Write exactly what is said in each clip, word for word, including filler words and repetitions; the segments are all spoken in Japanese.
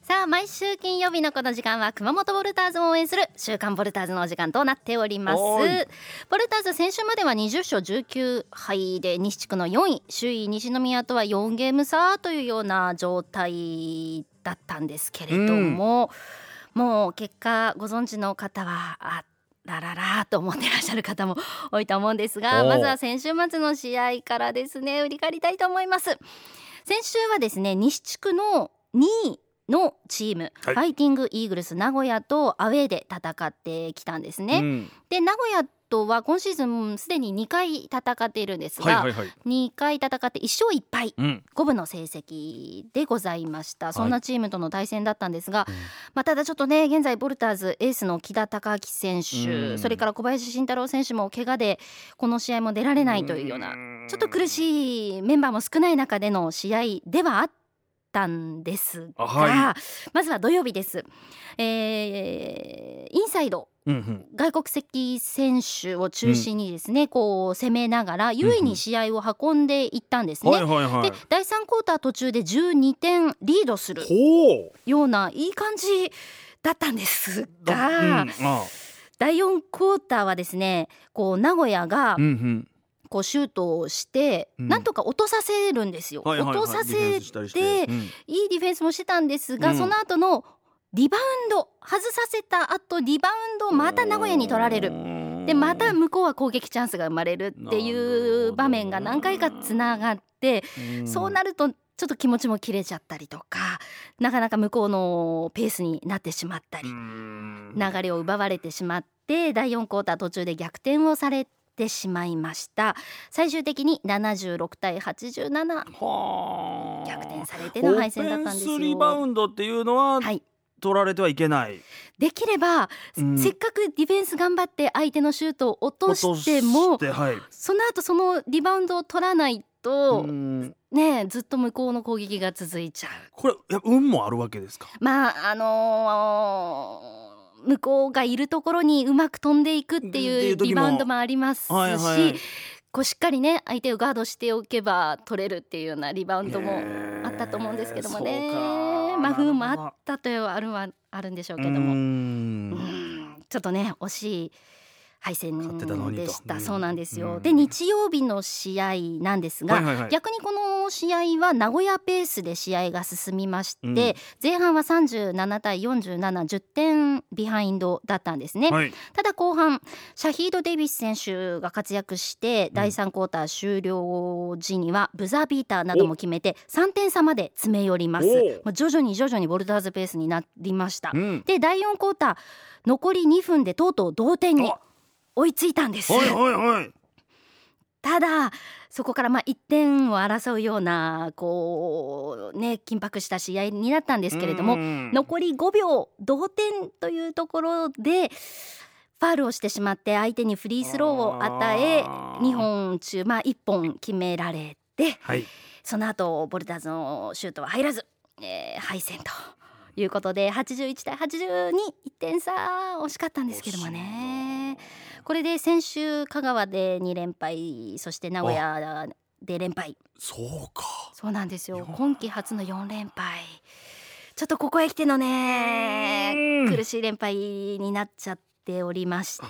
さあ毎週金曜日のこの時間は熊本ボルターズを応援する週刊ボルターズのお時間となっております。ボルターズ先週まではにじゅっしょうじゅうきゅうはいで西地区のよんい、首位西宮とはよんゲーム差というような状態だったんですけれども、うん、もう結果ご存知の方はあラララと思っていらっしゃる方も多いと思うんですが、まずは先週末の試合からですね振り返りたいと思います。先週はですね西地区のにいのチーム、はい、ファイティングイーグルス名古屋とアウェーで戦ってきたんですね、うん、で名古屋とは今シーズンすでににかい戦っているんですが、はいはいはい、にかい戦っていっしょういっぱい、うん、五分の成績でございました。そんなチームとの対戦だったんですが、はい、まあ、ただちょっとね現在ボルターズエースの木田孝明選手、うん、それから小林慎太郎選手も怪我でこの試合も出られないというようなちょっと苦しいメンバーも少ない中での試合ではあったんですが、はい、まずは土曜日です、えー、インサイド、うんうん、外国籍選手を中心にですね、うん、こう攻めながら優位に試合を運んでいったんですね、うんうん、はいはいはい、でだいさんクォーター途中でじゅうにてんリードするようないい感じだったんですが、うん、ああだいよんクォーターはですねこう名古屋が、うんうん、こうシュートをして、うん、なんとか落とさせるんですよ、はいはいはい、落とさせて、うん、いいディフェンスもしてたんですが、うん、その後のリバウンド外させた後リバウンドをまた名古屋に取られる、でまた向こうは攻撃チャンスが生まれるっていう場面が何回かつながって、うん、そうなるとちょっと気持ちも切れちゃったりとかなかなか向こうのペースになってしまったり、流れを奪われてしまってだいよんクォーター途中で逆転をされててしまいました。最終的にななじゅうろくたいはちじゅうなな、逆転されての敗戦だったんですよ。 オフェンスリバウンドっていうのは、はい、取られてはいけない。 できれば、うん、せっかくディフェンス頑張って相手のシュートを落としても落として、はい、その後そのリバウンドを取らないと、うん、ね、ずっと向こうの攻撃が続いちゃう。 これや運もあるわけですか。 まああのー向こうがいるところにうまく飛んでいくっていうリバウンドもありますし、はいはい、こうしっかりね相手をガードしておけば取れるっていうようなリバウンドもあったと思うんですけどもね、まあ不運もあったというあるはあるんでしょうけども、うーんちょっとね惜しい敗戦でした。うん、そうなんですよ。で日曜日の試合なんですが、はいはいはい、逆にこの試合は名古屋ペースで試合が進みまして、うん、前半はさんじゅうななたいよんじゅうなな、じゅってんビハインドだったんですね、はい、ただ後半シャヒード・デイビス選手が活躍してだいさんクォーター終了時にはブザービーターなども決めてさんてんさまで詰め寄ります。もう徐々に徐々にボルターズペースになりました、うん、でだいよんクォーター残りにふんでとうとう同点に追いついたんです。はいはいはい、ただそこからまあいってんを争うようなこう、ね、緊迫した試合になったんですけれども、残りごびょう同点というところでファウルをしてしまって相手にフリースローを与えにほん中、まあ、いっぽん決められて、はい、その後ボルターズのシュートは入らず、えー、敗戦ということではちじゅういちたいはちじゅうに、いってん差惜しかったんですけどもね。これで先週香川でにれんぱい、そして名古屋で連敗。 そうか、 そうなんですよ。今季初のよんれんぱい、ちょっとここへ来てのね苦しい連敗になっちゃっておりまして、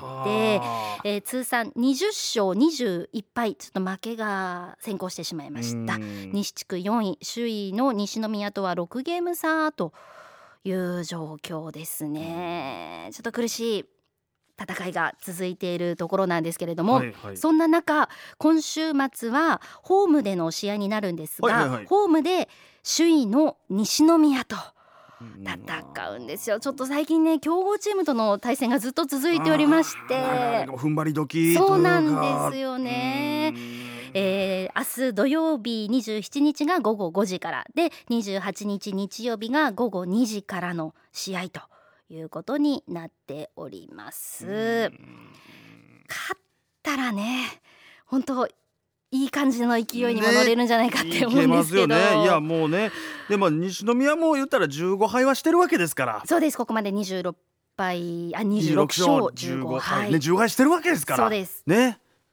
えー、通算にじゅっしょうにじゅういっぱい、ちょっと負けが先行してしまいました。西地区よんい、首位の西宮とはろくゲーム差という状況ですね。ちょっと苦しい戦いが続いているところなんですけれども、はいはい、そんな中今週末はホームでの試合になるんですが、はいはいはい、ホームで首位の西宮と戦うんですよ。ちょっと最近ね強豪チームとの対戦がずっと続いておりまして、 踏ん張り時そうなんですよね。えー、明日土曜日にじゅうしちにちがごごごじからで、にじゅうはちにち日曜日がごごにじからの試合ということになっております。勝ったらね本当いい感じの勢いにも乗れるんじゃないかって思うんですけど、ね、いけますよね。 いやもうね、でも西宮も言ったらじゅうごはいはしてるわけですから。 そうです。ここまでにじゅうろくぱい、あにじゅうろくしょうじゅうごはい、 ね、じゅうごはいしてるわけですから。 そうですね。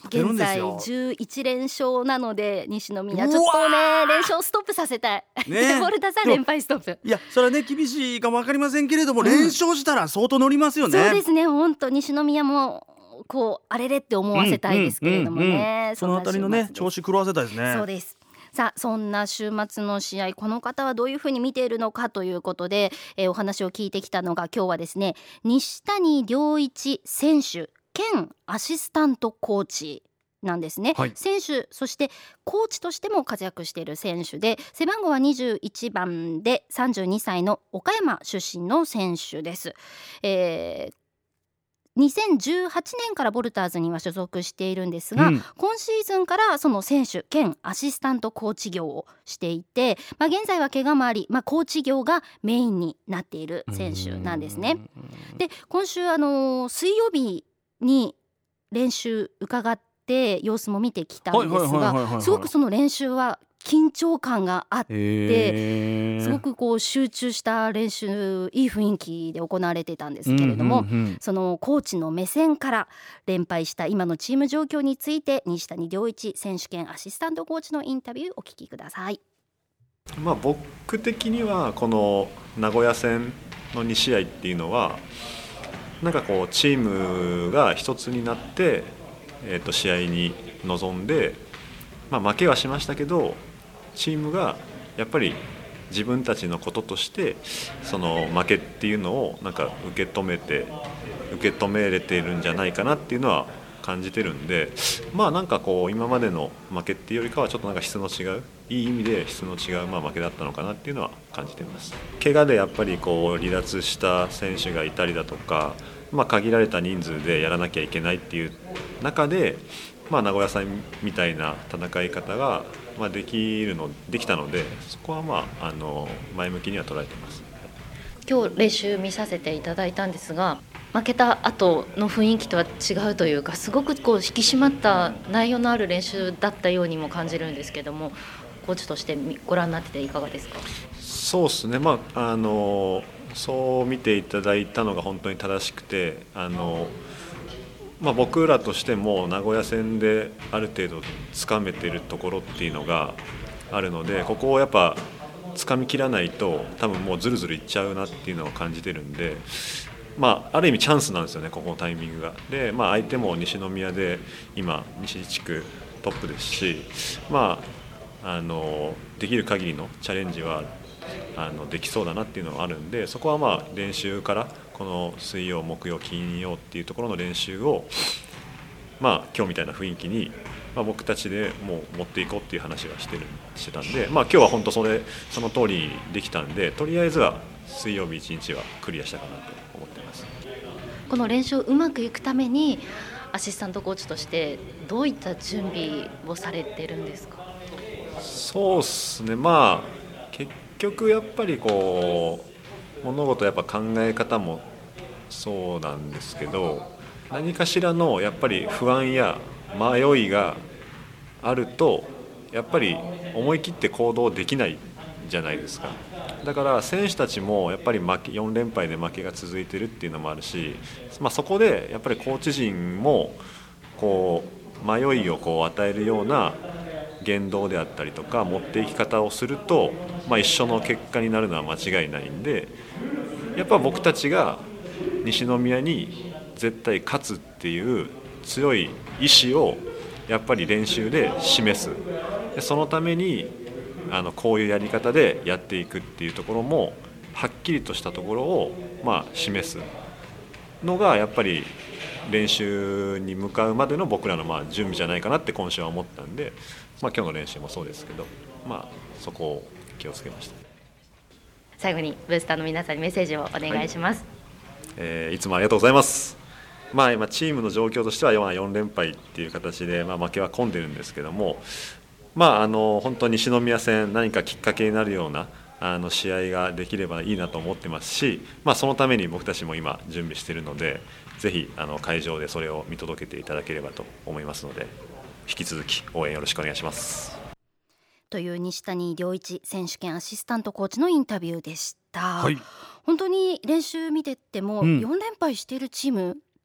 けるん現在ですよ。 じゅういちれん勝なので西宮ちょっとね連勝ストップさせたい、 ねボルタさんでも連敗ストップ。 いやそれはね厳しいかも分かりませんけれども、 うん連勝したら相当乗りますよね。 そうですね本当西宮もこうあれれって思わせたいですけれどもね、 うんうんうんうん、そのあたりのね調子狂わせたいですね。 そうです。さあそんな週末の試合この方はどういうふうに見ているのかということで、えー、お話を聞いてきたのが今日はですね西谷亮一選手兼アシスタントコーチなんですね、 はい、 選手そしてコーチとしても活躍している選手で背番号はにじゅういちばんでさんじゅうにさいの岡山出身の選手です、えーにせんじゅうはちねんからボルターズには所属しているんですが、うん、今シーズンからその選手兼アシスタントコーチ業をしていて、まあ、現在は怪我もあり、まあ、コーチ業がメインになっている選手なんですね。で今週あの水曜日に練習伺って様子も見てきたんですが、すごくその練習は緊張感があってすごくこう集中した練習いい雰囲気で行われてたんですけれども、うんうんうん、そのコーチの目線から連敗した今のチーム状況について西谷亮一選手兼アシスタントコーチのインタビューお聞きください。 まあ、僕的にはこの名古屋戦のに試合っていうのはなんかこうチームが一つになって、えー、と試合に臨んで、まあ、負けはしましたけどチームがやっぱり自分たちのこととしてその負けっていうのをなんか受け止めて受け止めれているんじゃないかなっていうのは感じてるんで、まあなんかこう今までの負けっていうよりかはちょっとなんか質の違ういい意味で質の違うまあ負けだったのかなっていうのは感じています。怪我でやっぱりこう離脱した選手がいたりだとか、まあ、限られた人数でやらなきゃいけないっていう中で、まあ、名古屋さんみたいな戦い方がまあ、できるのできたのでそこは、まあ、あの前向きには捉えています。 今日練習見させていただいたんですが負けた後の雰囲気とは違うというかすごくこう引き締まった内容のある練習だったようにも感じるんですけどもコーチとしてご覧になってていかがですか？ そうですね、まあ、あのそう見ていただいたのが本当に正しくてあのまあ、僕らとしても名古屋戦である程度つかめているところっていうのがあるのでここをやっぱつかみきらないと多分もうずるずるいっちゃうなっていうのを感じてるんで、まあ、ある意味チャンスなんですよねここのタイミングが。で、まあ、相手も西宮で今西地区トップですし、まあ、あのできる限りのチャレンジはあのできそうだなっていうのはあるんでそこはまあ練習からこの水曜木曜金曜っていうところの練習をまあ今日みたいな雰囲気にまあ僕たちでもう持っていこうっていう話はしてるしてたんでまあ今日は本当それその通りにできたんでとりあえずは水曜日一日はクリアしたかなと思ってます。 この練習うまくいくためにアシスタントコーチとしてどういった準備をされてるんですか？ そうですねまあ結局やっぱりこう物事やっぱ考え方もそうなんですけど何かしらのやっぱり不安や迷いがあるとやっぱり思い切って行動できないじゃないですか。だから選手たちもやっぱり負けよん連敗で負けが続いてるっていうのもあるし、まあ、そこでやっぱりコーチ陣もこう迷いをこう与えるような言動であったりとか持っていき方をすると、まあ、一緒の結果になるのは間違いないんでやっぱ僕たちが西宮に絶対勝つっていう強い意志をやっぱり練習で示す。でそのためにあのこういうやり方でやっていくっていうところもはっきりとしたところをまあ示すのがやっぱり練習に向かうまでの僕らのまあ準備じゃないかなって今週は思ったんで、まあ、今日の練習もそうですけど、まあ、そこを気をつけました。 最後にブースターの皆さんにメッセージをお願いします。はいえー、いつもありがとうございます。まあ、今チームの状況としてはよん連敗っていう形で、まあ、負けは込んでるんですけども、まあ、あの本当に西宮戦何かきっかけになるようなあの試合ができればいいなと思ってますし、まあ、そのために僕たちも今準備しているのでぜひあの会場でそれを見届けていただければと思いますので引き続き応援よろしくお願いします。 という西谷亮一選手兼アシスタントコーチのインタビューでした。 はい、 本当に練習見ててもよん連敗しているチーム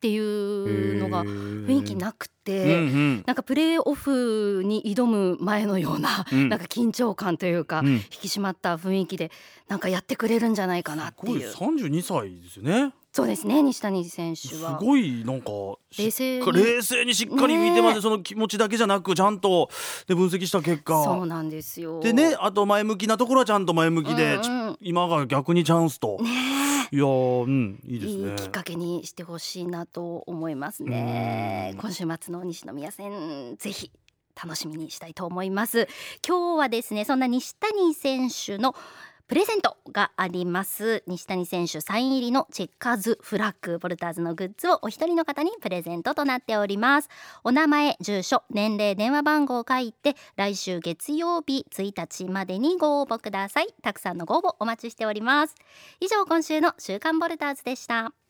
っていうのが雰囲気なくて、 うんうん、 なんかプレーオフに挑む前のような、うん、なんか緊張感というか、うん、引き締まった雰囲気でなんかやってくれるんじゃないかなっていう。 すごいさんじゅうにさいですよね。 そうですね、西谷選手はすごいなんか冷静に冷静にしっかり見てます、ね、その気持ちだけじゃなくちゃんとで分析した結果。 そうなんですよ。 でね、あと前向きなところはちゃんと前向きで、うんうん、今が逆にチャンスと、ね、いや、うん、いいですね。 いいきっかけにしてほしいなと思いますね。今週末の西宮戦ぜひ楽しみにしたいと思います。今日はですね、そんな西谷選手のプレゼントがあります。西谷選手サイン入りのチェッカーズフラッグボルターズのグッズをお一人の方にプレゼントとなっております。お名前、住所、年齢、電話番号を書いて来週月曜日ついたちまでにご応募ください。たくさんのご応募お待ちしております。以上、今週の週刊ボルターズでした。